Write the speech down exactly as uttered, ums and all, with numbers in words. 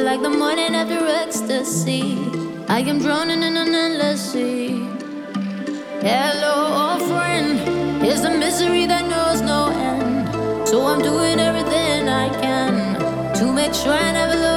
like the morning after ecstasy. I am drowning in an endless sea. Hello, old friend. It's a misery that knows no end. So I'm doing everything I can to make sure I never look